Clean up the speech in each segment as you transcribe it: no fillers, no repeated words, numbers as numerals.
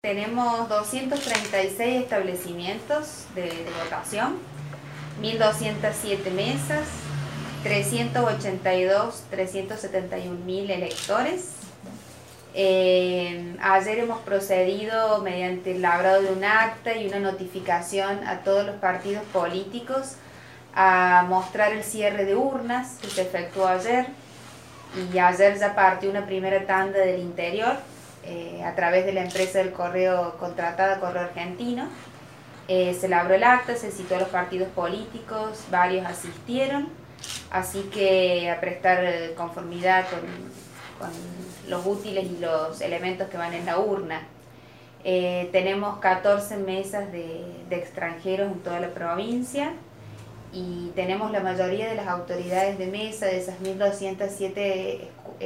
Tenemos 236 establecimientos de votación, 1.207 mesas, 371.000 electores. Ayer hemos procedido mediante el labrado de un acta y una notificación a todos los partidos políticos a mostrar el cierre de urnas que se efectuó ayer, y ayer ya partió una primera tanda del interior a través de la empresa del correo contratada, Correo Argentino. Se labró el acta, se citó a los partidos políticos, varios asistieron, así que a prestar conformidad con los útiles y los elementos que van en la urna. Tenemos 14 mesas de extranjeros en toda la provincia, y tenemos la mayoría de las autoridades de mesa de esas 1.207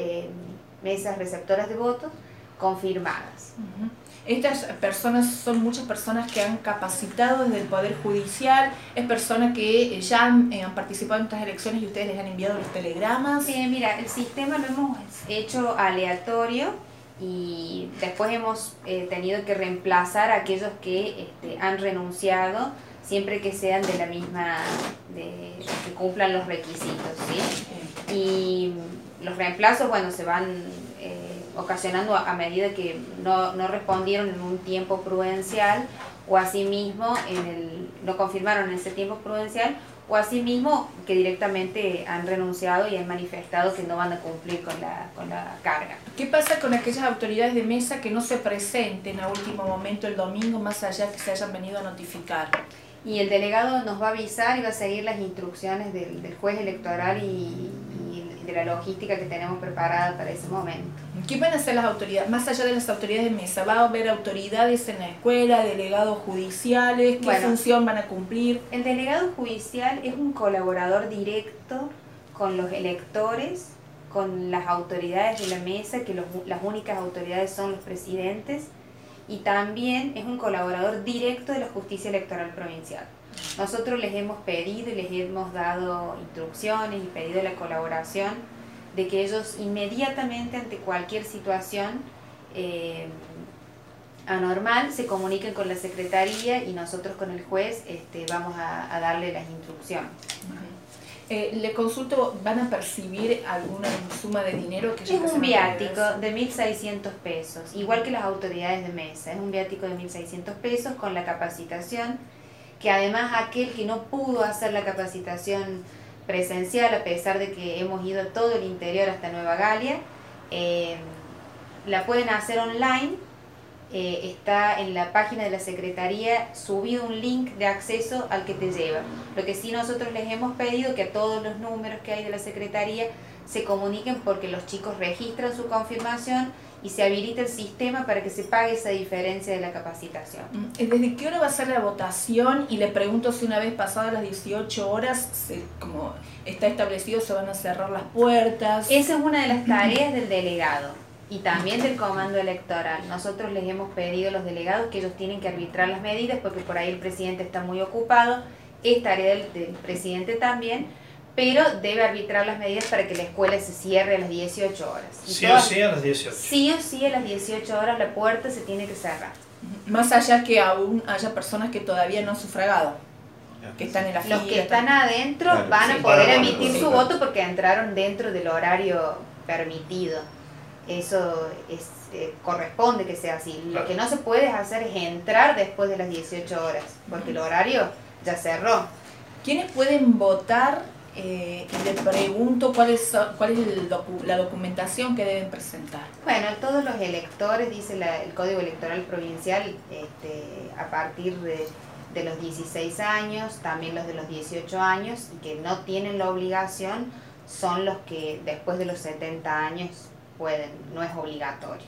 mesas receptoras de votos confirmadas. Estas personas son muchas personas que han capacitado desde el Poder Judicial, es personas que ya han participado en estas elecciones y ustedes les han enviado los telegramas. Mira, el sistema lo hemos hecho aleatorio y después hemos tenido que reemplazar a aquellos que han renunciado, siempre que sean de la misma, que cumplan los requisitos, ¿sí? Y los reemplazos, bueno, se van ocasionando a medida que no respondieron en un tiempo prudencial, o asimismo no confirmaron en ese tiempo prudencial, o asimismo que directamente han renunciado y han manifestado que no van a cumplir con la carga. ¿Qué pasa con aquellas autoridades de mesa que no se presenten a último momento el domingo, más allá que se hayan venido a notificar? Y el delegado nos va a avisar y va a seguir las instrucciones del juez electoral y de la logística que tenemos preparada para ese momento. ¿Qué van a hacer las autoridades? Más allá de las autoridades de mesa, ¿va a haber autoridades en la escuela, delegados judiciales? ¿Qué función van a cumplir? El delegado judicial es un colaborador directo con los electores, con las autoridades de la mesa, que las únicas autoridades son los presidentes, y también es un colaborador directo de la Justicia Electoral Provincial. Nosotros les hemos pedido y les hemos dado instrucciones y pedido la colaboración de que ellos inmediatamente ante cualquier situación anormal se comuniquen con la Secretaría, y nosotros con el juez vamos a darle las instrucciones. Le consulto, ¿van a percibir alguna suma de dinero? Es un viático de 1.600 pesos, igual que las autoridades de mesa. Es un viático de 1.600 pesos con la capacitación, que además aquel que no pudo hacer la capacitación presencial, a pesar de que hemos ido a todo el interior hasta Nueva Galia, la pueden hacer online. Está en la página de la Secretaría subido un link de acceso al que te lleva. Lo que sí nosotros les hemos pedido que a todos los números que hay de la Secretaría se comuniquen, porque los chicos registran su confirmación y se habilita el sistema para que se pague esa diferencia de la capacitación. ¿Desde qué hora va a ser la votación? Y le pregunto si una vez pasadas las 18 horas, como está establecido, se van a cerrar las puertas. Esa es una de las tareas del delegado y también del comando electoral. Nosotros les hemos pedido a los delegados que ellos tienen que arbitrar las medidas, porque por ahí el presidente está muy ocupado, es tarea del presidente también, pero debe arbitrar las medidas para que la escuela se cierre a las 18 horas. Sí o sí a las 18. Sí o sí a las 18 horas la puerta se tiene que cerrar. Más allá que aún haya personas que todavía no han sufragado, que están en la fila. Los que están adentro van a poder emitir su voto porque entraron dentro del horario permitido. Eso corresponde que sea así. Lo que no se puede hacer es entrar después de las 18 horas, porque el horario ya cerró. ¿Quiénes pueden votar? Y le pregunto cuál es la documentación que deben presentar. Bueno, todos los electores, dice el Código Electoral Provincial, a partir de los 16 años, también los de los 18 años, y que no tienen la obligación, son los que después de los 70 años pueden, no es obligatorio.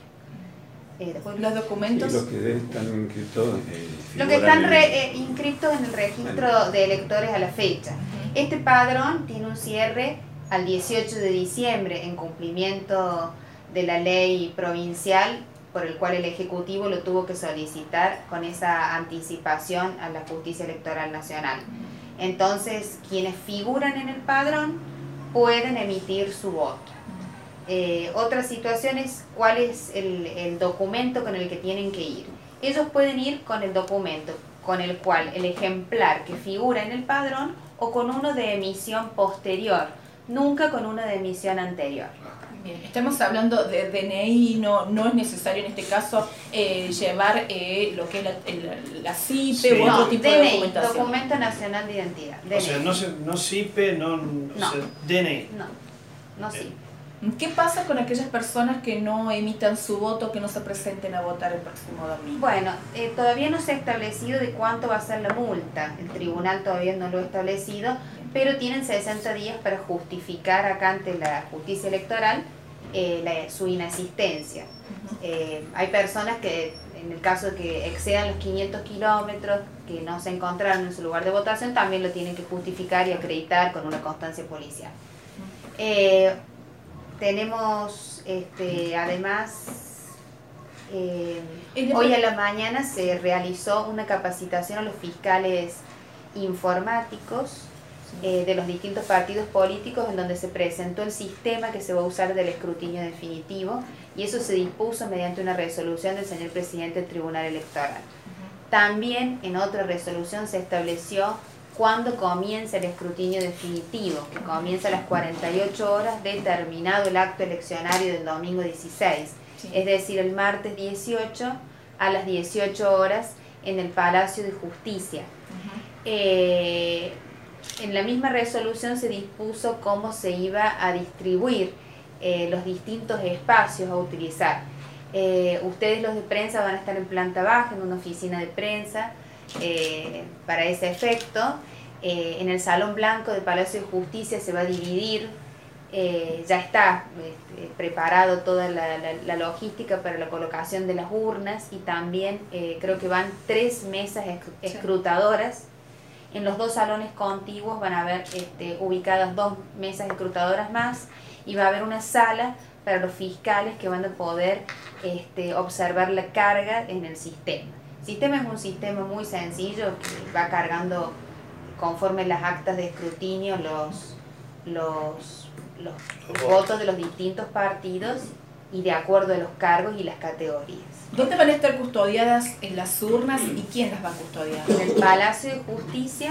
Los documentos. Sí, los que están inscritos. Los que están inscritos en el registro de electores a la fecha. Este padrón tiene un cierre al 18 de diciembre en cumplimiento de la ley provincial, por el cual el Ejecutivo lo tuvo que solicitar con esa anticipación a la Justicia Electoral Nacional. Entonces, quienes figuran en el padrón pueden emitir su voto. Otra situación es cuál es el documento con el que tienen que ir. ellos pueden ir con el documento con el cual el ejemplar que figura en el padrón o con uno de emisión posterior, nunca con uno de emisión anterior. Bien, estamos hablando de DNI, no es necesario en este caso llevar lo que es la CIPE Sí. u otro No, tipo de DNI, documentación. Documento Nacional de Identidad. DNI. O sea, no CIPE, No. o sea, DNI. No sí. ¿Qué pasa con aquellas personas que no emitan su voto, que no se presenten a votar el próximo domingo? Bueno, todavía no se ha establecido de cuánto va a ser la multa. El tribunal todavía no lo ha establecido, pero tienen 60 días para justificar acá ante la justicia electoral su inasistencia. Hay personas que, en el caso de que excedan los 500 kilómetros, que no se encontraron en su lugar de votación, también lo tienen que justificar y acreditar con una constancia policial. Tenemos además, hoy a la mañana se realizó una capacitación a los fiscales informáticos de los distintos partidos políticos, en donde se presentó el sistema que se va a usar del escrutinio definitivo, y eso se dispuso mediante una resolución del señor presidente del Tribunal Electoral. También en otra resolución se estableció cuándo comienza el escrutinio definitivo, que comienza a las 48 horas de terminado el acto eleccionario del domingo 16, Sí. es decir, el martes 18 a las 18 horas en el Palacio de Justicia. En la misma resolución se dispuso cómo se iba a distribuir los distintos espacios a utilizar. Ustedes, los de prensa, van a estar en planta baja, en una oficina de prensa, para ese efecto. En el Salón Blanco del Palacio de Justicia se va a dividir, ya está preparado toda la logística para la colocación de las urnas, y también creo que van 3 mesas escrutadoras. En los 2 salones contiguos van a haber ubicadas 2 mesas escrutadoras más, y va a haber una sala para los fiscales que van a poder observar la carga en el sistema. El sistema es un sistema muy sencillo que va cargando conforme las actas de escrutinio los votos de los distintos partidos y de acuerdo a los cargos y las categorías. ¿Dónde van a estar custodiadas en las urnas y quién las va a custodiar? En el Palacio de Justicia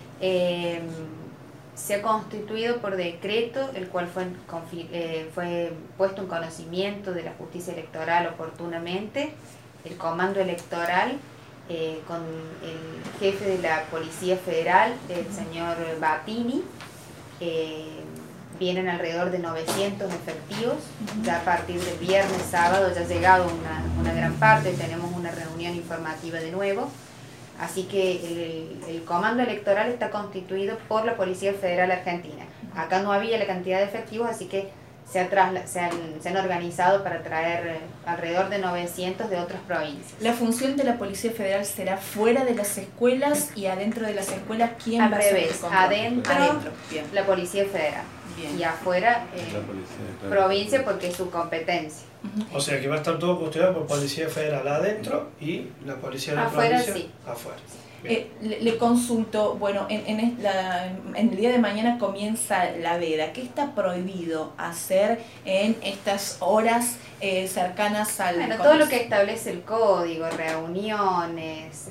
se ha constituido por decreto, el cual fue puesto en conocimiento de la justicia electoral oportunamente, el comando electoral, con el jefe de la Policía Federal, el señor Battini. Vienen alrededor de 900 efectivos, ya a partir del viernes, sábado, ya ha llegado una gran parte, tenemos una reunión informativa de nuevo. Así que el comando electoral está constituido por la Policía Federal Argentina. Acá no había la cantidad de efectivos, así que se han organizado para traer alrededor de 900 de otras provincias. ¿La función de la Policía Federal será fuera de las escuelas y adentro de las escuelas quién Al va a hacer el revés, control? adentro Bien. la Policía Federal Bien. y afuera La policía, claro. provincia, porque es su competencia. O sea que va a estar todo custodiado por Policía Federal adentro y la Policía de la Afuera, provincia sí. afuera. Le consulto, bueno, en el día de mañana comienza la veda. ¿Qué está prohibido hacer en estas horas cercanas al Bueno, Congreso? todo lo que establece el código, reuniones,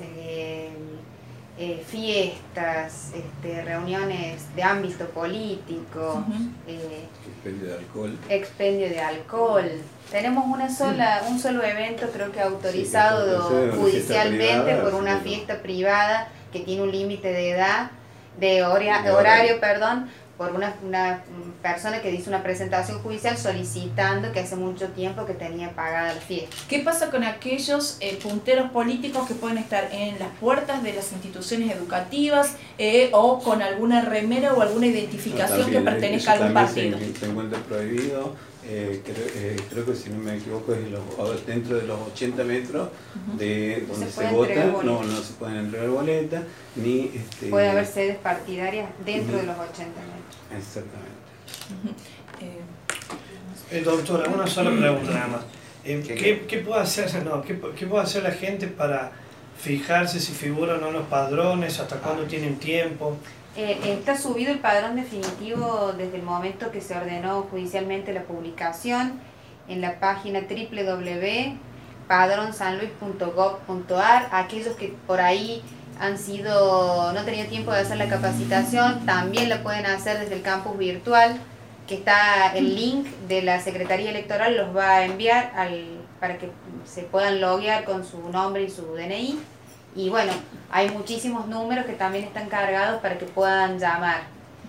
fiestas, reuniones de ámbito político, Expendio de alcohol. expendio de alcohol. Tenemos un solo evento, creo que autorizado Sí, que es una judicialmente fiesta privada, por una sí, fiesta privada que tiene un límite de edad, de horario. horario, perdón, por una persona que hizo una presentación judicial solicitando que hace mucho tiempo que tenía pagada la fiesta. ¿Qué pasa con aquellos punteros políticos que pueden estar en las puertas de las instituciones educativas o con alguna remera o alguna identificación También, que pertenezca a eso algún también partido? se encuentra prohibido. Creo que, si no me equivoco, es dentro de los 80 metros de No donde se se puede vota. entregar No boletas. se pueden entregar boletas, ni Puede haber sedes partidarias dentro de los 80 metros. Exactamente. Doctora, una sola pregunta nada más. ¿Qué? ¿Qué puede hacer, qué puede hacer la gente para fijarse si figuran o no los padrones, hasta cuándo tienen tiempo? Está subido el padrón definitivo desde el momento que se ordenó judicialmente la publicación en la página padronsanluis.gov.ar. Aquellos que por ahí no han tenido tiempo de hacer la capacitación, también la pueden hacer desde el campus virtual, que está el link de la Secretaría Electoral, los va a enviar para que se puedan loguear con su nombre y su DNI. Y bueno, hay muchísimos números que también están cargados para que puedan llamar.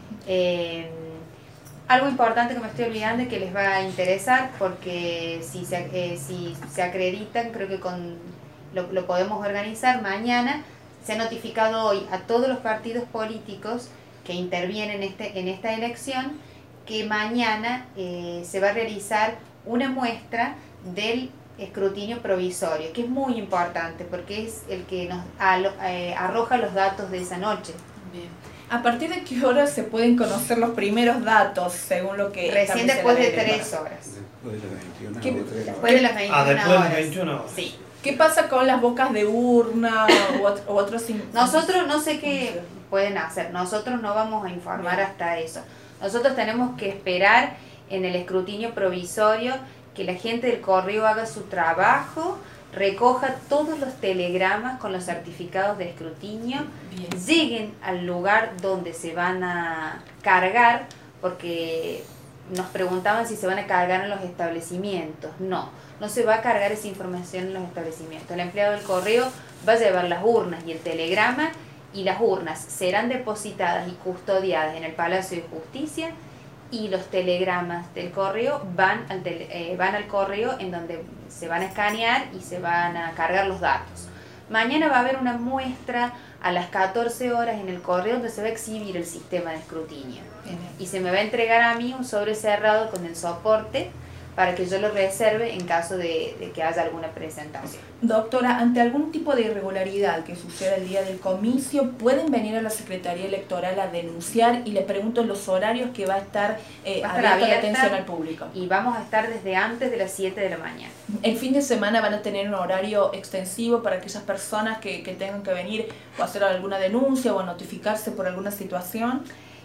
Algo importante que me estoy olvidando y que les va a interesar, porque si se acreditan, creo que lo podemos organizar mañana. Se ha notificado hoy a todos los partidos políticos que intervienen en esta elección que mañana se va a realizar una muestra del escrutinio provisorio, que es muy importante porque es el que nos arroja los datos de esa noche. Bien. ¿A partir de qué hora se pueden conocer los primeros datos según lo que recién después de 3 horas? Después de las 21 Después de las 21 Después de horas. las 21 horas. Sí. ¿Qué pasa con las bocas de urna u otros? Nosotros no sé qué pueden hacer, nosotros no vamos a informar hasta eso. Nosotros tenemos que esperar en el escrutinio provisorio que la gente del correo haga su trabajo, recoja todos los telegramas con los certificados de escrutinio, lleguen al lugar donde se van a cargar, porque nos preguntaban si se van a cargar en los establecimientos. No se va a cargar esa información en los establecimientos. El empleado del correo va a llevar las urnas y el telegrama, y las urnas serán depositadas y custodiadas en el Palacio de Justicia, y los telegramas del correo van al correo, en donde se van a escanear y se van a cargar los datos. Mañana va a haber una muestra a las 14 horas en el correo donde se va a exhibir el sistema de escrutinio. Y se me va a entregar a mí un sobre cerrado con el soporte para que yo lo reserve en caso de que haya alguna presentación. Doctora, ante algún tipo de irregularidad que suceda el día del comicio, ¿pueden venir a la Secretaría Electoral a denunciar? Y le pregunto los horarios que va a estar abierta la atención al público. Y vamos a estar desde antes de las 7 de la mañana. El fin de semana van a tener un horario extensivo para aquellas personas que tengan que venir o hacer alguna denuncia o a notificarse por alguna situación.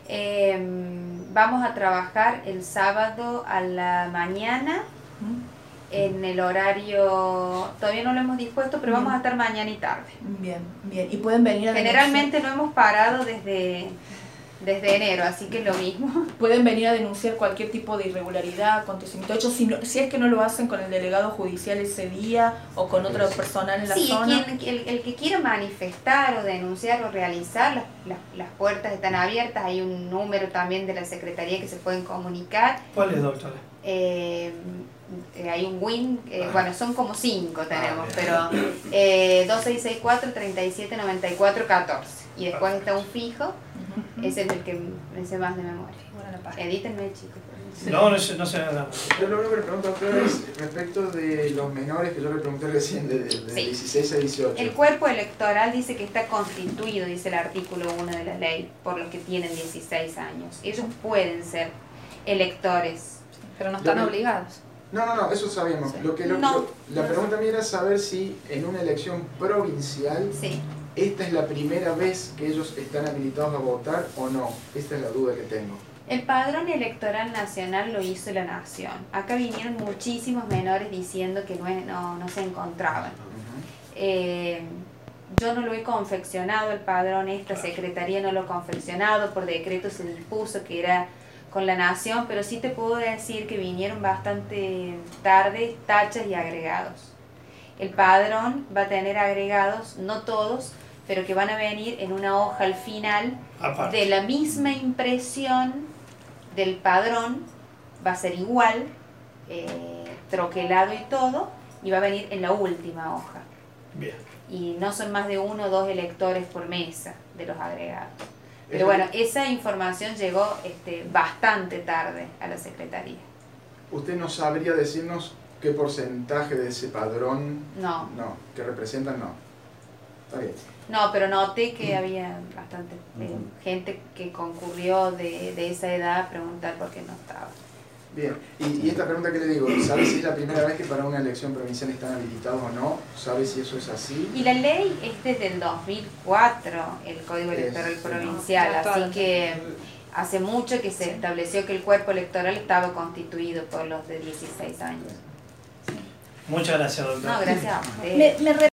Vamos a trabajar el sábado a la mañana en el horario, todavía no lo hemos dispuesto, pero vamos a estar mañana y tarde. Bien. Y pueden venir a generalmente no hemos parado desde enero, así que es lo mismo. Pueden venir a denunciar cualquier tipo de irregularidad, acontecimiento hecho, si es que no lo hacen con el delegado judicial ese día o con otro personal en la zona. El que quiera manifestar o denunciar o realizar, las puertas están abiertas. Hay un número también de la Secretaría que se pueden comunicar. ¿Cuál es, doctora? Hay un WIN, bueno, son como 5 tenemos, pero 2664-3794-14. Y después está un fijo, ese es el que me sé más de memoria. Edítenme, chicos. No se nada. Yo lo único que le pregunto a ustedes es respecto de los menores que yo le pregunté recién, de 16 a 18. El cuerpo electoral dice que está constituido, dice el artículo 1 de la ley, por los que tienen 16 años. Ellos pueden ser electores, pero no están obligados. No, eso sabemos. Sí. La pregunta mía era saber si en una elección provincial esta es la primera vez que ellos están habilitados a votar o no. Esta es la duda que tengo. El padrón electoral nacional lo hizo la Nación. Acá vinieron muchísimos menores diciendo que no se encontraban. Yo no lo he confeccionado el padrón, esta secretaría no lo ha confeccionado, por decreto se dispuso que era con la Nación, pero sí te puedo decir que vinieron bastante tarde tachas y agregados. El padrón va a tener agregados, no todos, pero que van a venir en una hoja al final de la misma impresión del padrón, va a ser igual, troquelado y todo, y va a venir en la última hoja. Bien. Y no son más de 1 o 2 electores por mesa de los agregados. Pero bueno, esa información llegó bastante tarde a la Secretaría. ¿Usted no sabría decirnos qué porcentaje de ese padrón que representan? No. Está bien. No, pero noté que había bastante gente que concurrió de esa edad a preguntar por qué no estaba. Bien, y esta pregunta que le digo, ¿sabe si es la primera vez que para una elección provincial están habilitados o no? ¿Sabe si eso es así? Y la ley es desde el 2004, el Código Electoral Provincial, así que hace mucho que se estableció que el cuerpo electoral estaba constituido por los de 16 años. Muchas gracias, doctor. No, gracias a ustedes. Me